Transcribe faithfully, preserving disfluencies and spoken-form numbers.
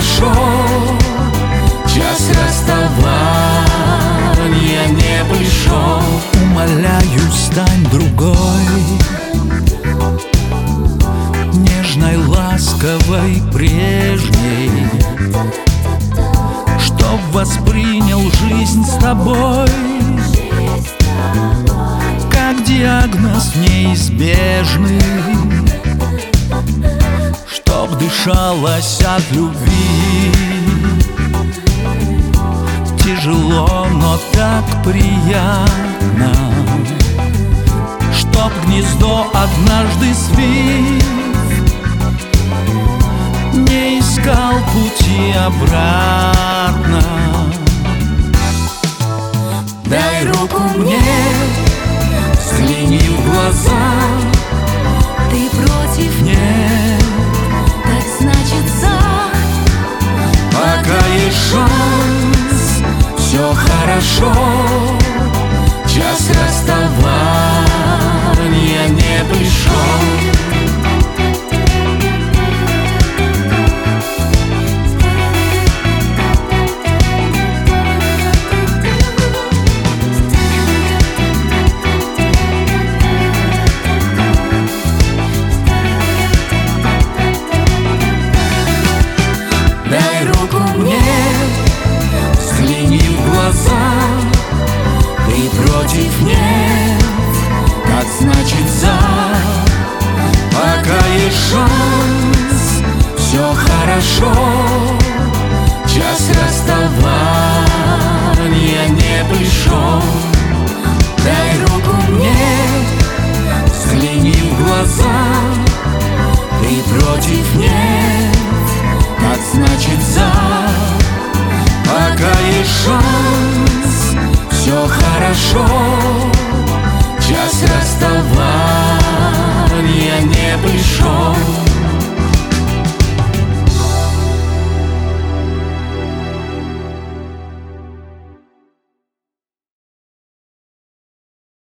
хорошо, час расставания не пришел. Умоляю, стань другой, нежной, ласковой, прежней, чтоб воспринял жизнь с тобой как диагноз неизбежный, чтоб дышалось от любви. Тяжело, но так приятно, чтоб гнездо однажды свив не искал пути обратно. Дай руку мне, взгляни в глаза. Ты против? Нет, Так значит за. пока есть шанс, все хорошо, час расставания не пришел. Дай руку мне, взгляни в глаза. Ты против? Нет, так значит за. Пока есть шанс, все хорошо, час расставания не пришел. Дай руку мне, взгляни в глаза. Ты против? Нет, так значит за. Пока есть шанс, все хорошо,